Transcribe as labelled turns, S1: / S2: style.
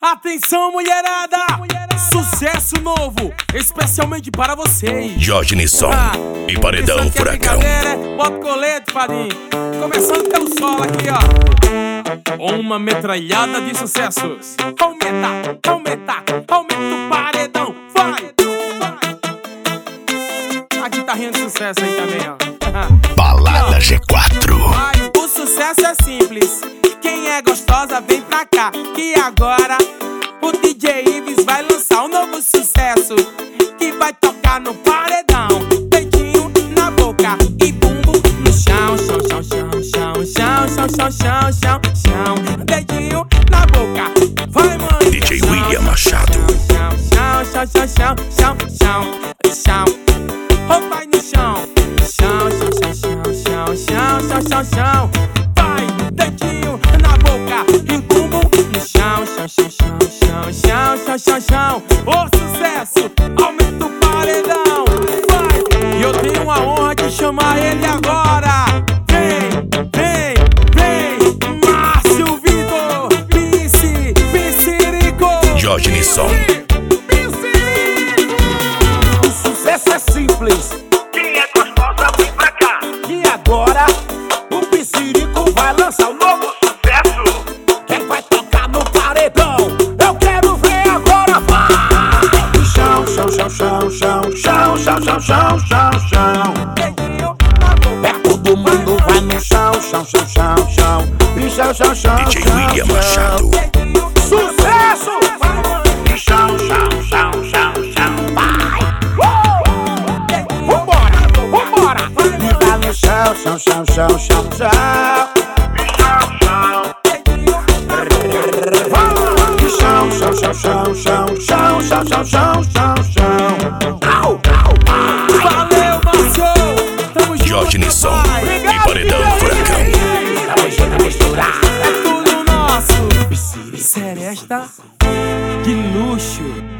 S1: Atenção, mulherada! Sucesso novo, especialmente para vocês.
S2: Jorge Nisson e Paredão Furacão.
S1: Bota colete, padrinho. Começando pelo solo aqui, ó. Uma metralhada de sucessos. Aumenta, aumenta, aumenta o paredão. Vai! A guitarrinha de sucesso aí também, ó.
S2: Balada G4.
S1: O sucesso é simples. Quem é gostosa vem pra cá, que agora o DJ Ives vai lançar um novo sucesso que vai tocar no paredão. Dedinho na boca e bumbum no chão, chão, chão, chão, chão, chão, chão, chão, chão, chão, chão. Dedinho na boca, vai, mãe.
S2: DJ William Machado.
S1: Chão, chão, chão, chão, chão, chão, chão, chão. Oh, vai no chão, chão, chão, chão, chão, chão, chão, chão, chão. Vai, dedinho na boca e bumbum no chão, chão, chão, chão, chão, chão, chão, chão, chão. Ô, sucesso, aumenta o paredão. Vai, e eu tenho a honra de chamar ele agora. Vem, vem, vem, Márcio Vitor, Pincirico.
S2: Jorge Nisson.
S3: O sucesso é simples. Quem é gostosa vem pra cá. E agora o Pincirico vai lançar um novo sucesso. Quem vai tocar no paredão? Eu quero ver agora, vai! Chão, chão, chão, chão, chão, chão, chão, chão, chão, chão, chão. Todo mundo vai no chão, chão, chão, chão, chão. E chão, chão, chão,
S2: DJ
S3: chão,
S2: William
S3: chão.
S2: Machado.
S3: Sucesso! E chão, chão, chão, chão, chão. Vai! Vambora, vambora! E vai no chão, chão, chão, chão, chão, chão. E chão, chão. E chão, chão, chão, chão, chão, chão, chão, chão, chão, chão, chão. Au, au, au.
S1: Valeu, Márcio! Tamo junto,
S2: Jorge Nisson
S1: pai.
S2: e Paredão Furacão.
S1: É tudo nosso. Seresta de luxo.